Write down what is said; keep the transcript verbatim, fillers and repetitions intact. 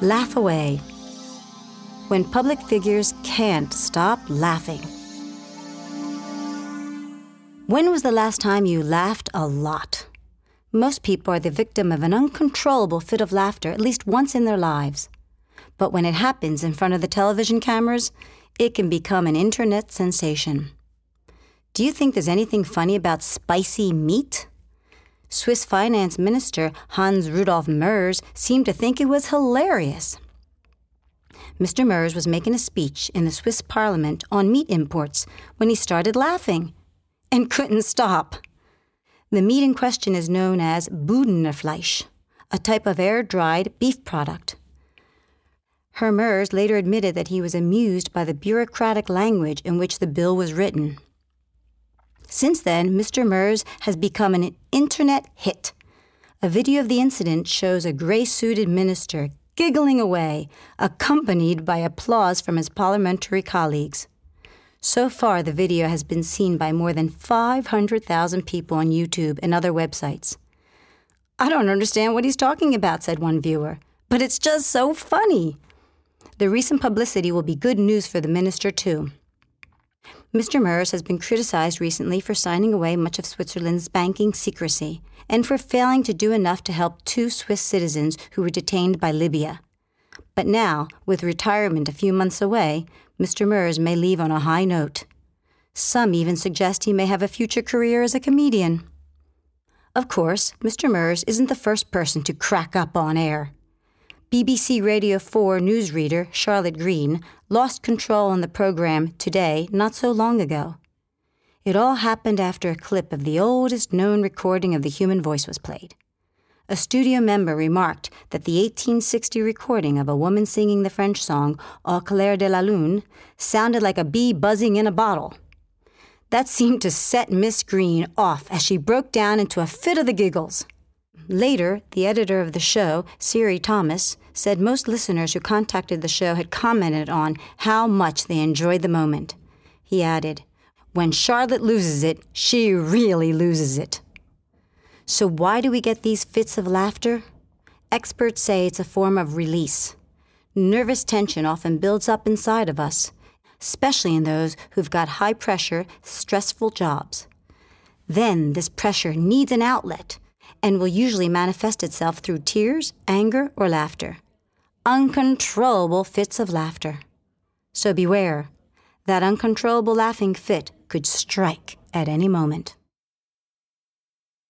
Laugh away. When public figures can't stop laughing. When was the last time you laughed a lot? Most people are the victim of an uncontrollable fit of laughter at least once in their lives. But when it happens in front of the television cameras, it can become an internet sensation. Do you think there's anything funny about spicy meat? Swiss finance minister Hans Rudolf Merz seemed to think it was hilarious. Mister Merz was making a speech in the Swiss parliament on meat imports when he started laughing and couldn't stop. The meat in question is known as Bodenerfleisch, a type of air-dried beef product. Herr Merz later admitted that he was amused by the bureaucratic language in which the bill was written. Since then, Mister Merz has become an internet hit. A video of the incident shows a gray-suited minister giggling away, accompanied by applause from his parliamentary colleagues. So far, the video has been seen by more than five hundred thousand people on YouTube and other websites. "I don't understand what he's talking about," said one viewer, "but it's just so funny." The recent publicity will be good news for the minister, too. Mister Merz has been criticized recently for signing away much of Switzerland's banking secrecy and for failing to do enough to help two Swiss citizens who were detained by Libya. But now, with retirement a few months away, Mister Merz may leave on a high note. Some even suggest he may have a future career as a comedian. Of course, Mister Merz isn't the first person to crack up on air. B B C Radio four newsreader Charlotte Green lost control on the program Today not so long ago. It all happened after a clip of the oldest known recording of the human voice was played. A studio member remarked that the eighteen sixty recording of a woman singing the French song Au clair de la lune sounded like a bee buzzing in a bottle. That seemed to set Miss Green off as she broke down into a fit of the giggles. Later, the editor of the show, Siri Thomas, said most listeners who contacted the show had commented on how much they enjoyed the moment. He added, "When Charlotte loses it, she really loses it." So why do we get these fits of laughter? Experts say it's a form of release. Nervous tension often builds up inside of us, especially in those who've got high-pressure, stressful jobs. Then this pressure needs an outlet and will usually manifest itself through tears, anger, or laughter. Uncontrollable fits of laughter. So beware, that uncontrollable laughing fit could strike at any moment.